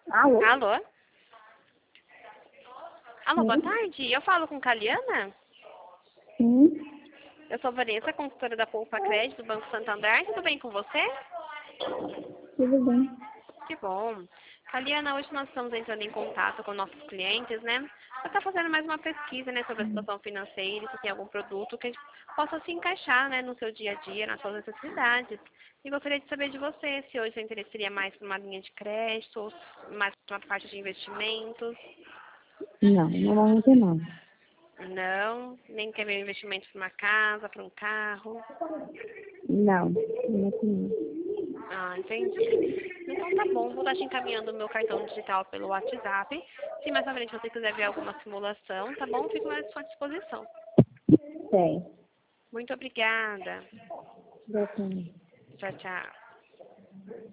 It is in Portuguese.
Alô? Alô? Alô, boa Sim. tarde. Eu falo com Caliana? Sim. Eu sou Vanessa, consultora da Poupa Crédito do Banco Santander. Tudo bem com você? Tudo bem. Que bom. Caliana, hoje nós estamos entrando em contato com nossos clientes, né? Você está fazendo mais uma pesquisa, né, sobre a situação financeira e se tem algum produto que possa se encaixar, né, no seu dia a dia, nas suas necessidades. E gostaria de saber de você se hoje seu interesse seria mais por uma linha de crédito ou mais por uma parte de investimentos. Não, no momento não. Não, nem quer ver investimento para uma casa, para um carro. Não, no momento não. Ah, entendi. Então tá bom, vou estar te encaminhando o meu cartão digital pelo WhatsApp. Se mais à frente você quiser ver alguma simulação, tá bom? Fico à sua disposição. Tem. Muito obrigada. Já tem. Tchau, tchau.